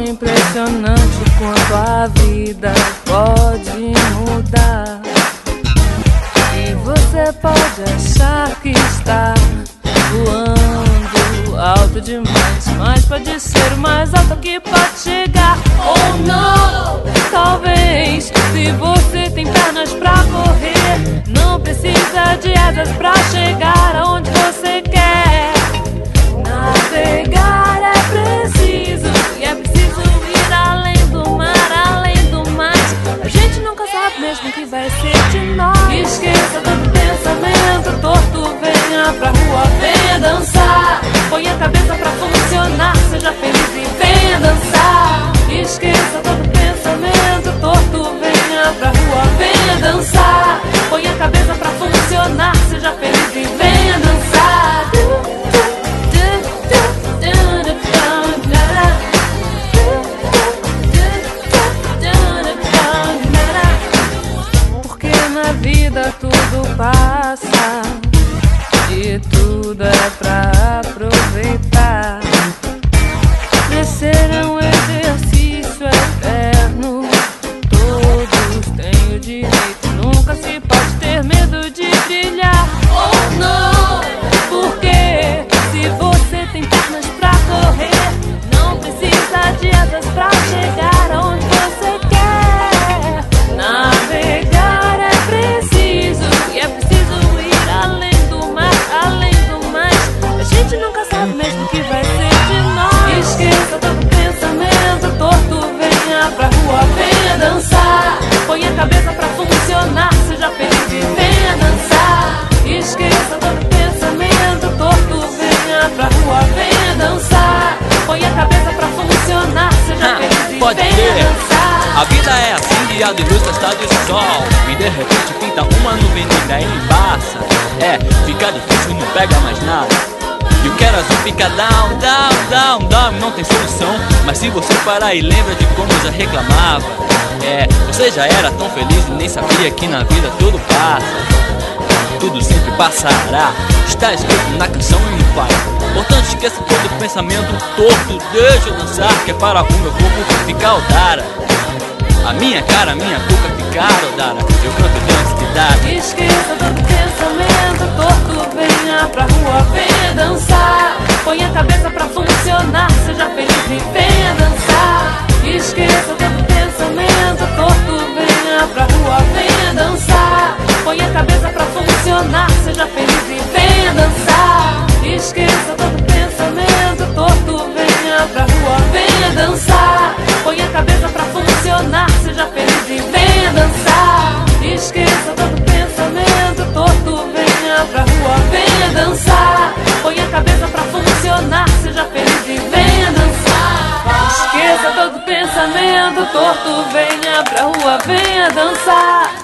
Impressionante quanto a vida pode mudar. E você pode achar que está voando alto demais, mas pode ser o mais alto que pode chegar. Ou não, talvez, se você tem pernas pra correr, não precisa de asas pra chegar aonde você quer. Navegar é preciso, e é preciso ir além do mar, além do mais. A gente nunca sabe mesmo o que vai ser de nós. Esqueça todo pensamento torto, venha pra rua, venha dançar. Põe a cabeça pra funcionar, seja feliz e venha dançar. Esqueça todo pensamento torto, venha pra rua, venha dançar. Põe a cabeça pra funcionar, seja feliz e venha dançar. Porque na vida tudo passa e tudo é pra aproveitar. Crescer é um exercício eterno, todos têm o direito, nunca se pode ter medo de brilhar. Oh não, porque se você tem pernas pra correr, não precisa de asas pra chegar aonde você quer. Navegar é preciso, e é preciso ir além do mar, além do mais. A gente nunca sabe mesmo o que vai ser de nós. Esqueça todo pensamento torto, venha pra rua, venha dançar. Põe a cabeça pra funcionar, seja feliz e venha dançar. Esqueça todo pensamento torto, venha pra rua, venha dançar. Põe a cabeça pra funcionar, seja feliz e pode venha ver. dançar. A vida é assim, dia de luz, está de sol, e de repente pinta uma nuvem negra e passa. É, fica difícil, não pega mais nada. E o que era azul fica down, down, down, down, não tem solução. Mas se você parar e lembra de como eu já reclamava, você já era tão feliz e nem sabia que na vida tudo passa. Tudo sempre passará, está escrito na canção e no pai. Portanto esqueça todo pensamento torto, deixa eu dançar, que é para o meu corpo ficar odara. A minha cara, a minha boca ficar odara. Eu canto dança que dá. Esqueça todo pensamento torto, venha pra rua, venha dançar. Põe a cabeça pra funcionar, seja feliz e venha dançar. Esqueça todo pensamento torto, venha pra rua, venha dançar. Põe a cabeça pra funcionar, seja feliz e venha dançar. Esqueça todo pensamento torto, venha pra rua, venha dançar. Põe a cabeça pra funcionar, seja feliz e venha dançar. Esqueça todo pensamento torto, venha pra rua, venha dançar. Põe a cabeça pra funcionar, seja feliz e venha dançar. Esqueça todo pensamento torto, venha pra rua, venha dançar.